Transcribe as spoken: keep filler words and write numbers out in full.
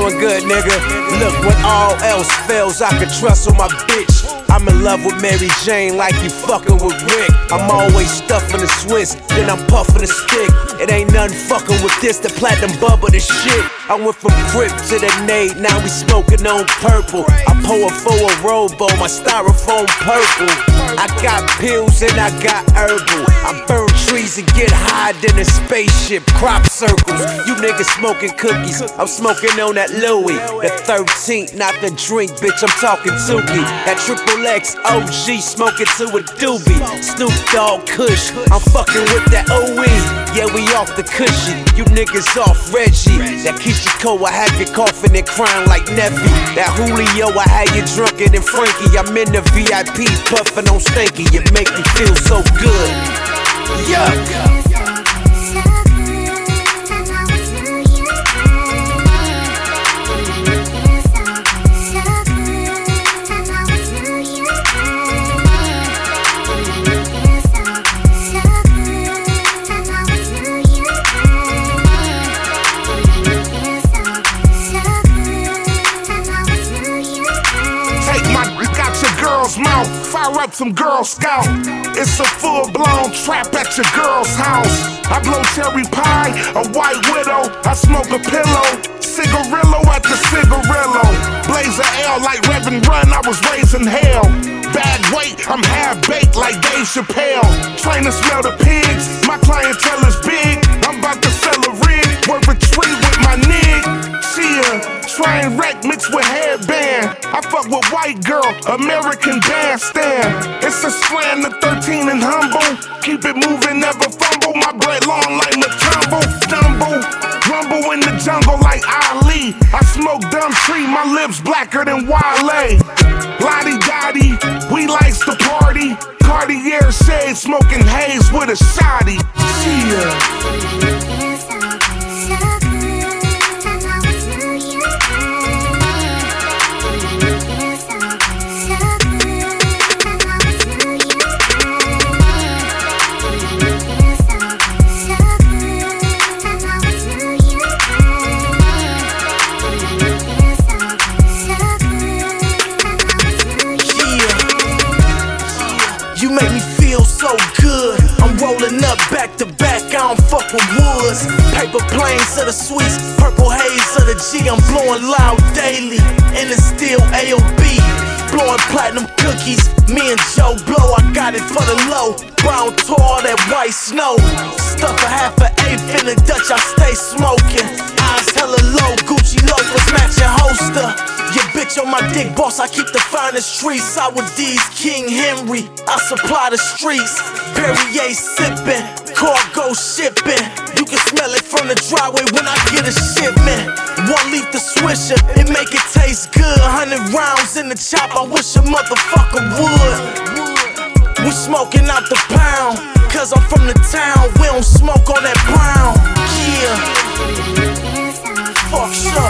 doing good, nigga. Look, when all else fails, I can trust on my bitch. I'm in love with Mary Jane like you fucking with Rick. I'm always stuffing the Swiss, then I'm puffing the stick. It ain't nothing fucking with this, the platinum bubble, the shit. I went from Crip to the Nade, now we smoking on purple. I pour it for a robo, my styrofoam purple. I got pills and I got herbal. I burn trees and get high than a spaceship, crop circles. You niggas smoking cookies, I'm smoking on that Louis. The thirteenth, not the drink, bitch, I'm talking Tuki. That triple X O G smoking to a doobie. Snoop Dogg Kush, I'm fucking with that O E. Yeah, we off the cushion, you niggas off Reggie. That Keisha Cole, I have you coughing and crying like Neffy. That Julio, I had you drunken and Frankie. I'm in the V I P puffing on Stanky, you make me feel so good. Yeah. Mouth, fire up some Girl Scout. It's a full-blown trap at your girl's house. I blow cherry pie, a white widow. I smoke a pillow, cigarillo at the cigarillo. Blaze a L like Reverend Run, I was raising hell. Bad weight, I'm half-baked like Dave Chappelle. Trying to smell the pigs, my clientele is big. I'm about to sell a rig, worth a tree with my nig. She a train wreck mixed with headband. I fuck with white girl, American bandstand. It's a strand of thirteen and humble. Keep it moving, never fumble. My bread long like Matumbo. Stumble, rumble in the jungle like Ali. I smoke dumb tree, my lips blacker than Wale. Lottie Dottie, we likes to party. Cartier shade, smoking haze with a shotty. Yeah. You make me feel so good. I'm rolling up back to back, I don't fuck with woods. Paper planes of the sweets, purple haze of the G. I'm blowing loud daily, and it's still A O B. Blowing platinum cookies, me and Joe Blow. I got it for the low, brown tar, that white snow. Stuff a half an eighth in the Dutch, I stay smoking. Eyes hella low, Gucci loafers matching holster. Your bitch on my dick, boss, I keep the finest streets. I with these King Henry, I supply the streets. Perrier sipping, cargo shipping. You can smell it from the driveway when I get a shipment. One leaf the swisher, it make it taste good. Hundred rounds in the chop, I wish a motherfucker would. We smoking out the pound, cause I'm from the town. We don't smoke on that brown. Yeah. Fuck sure.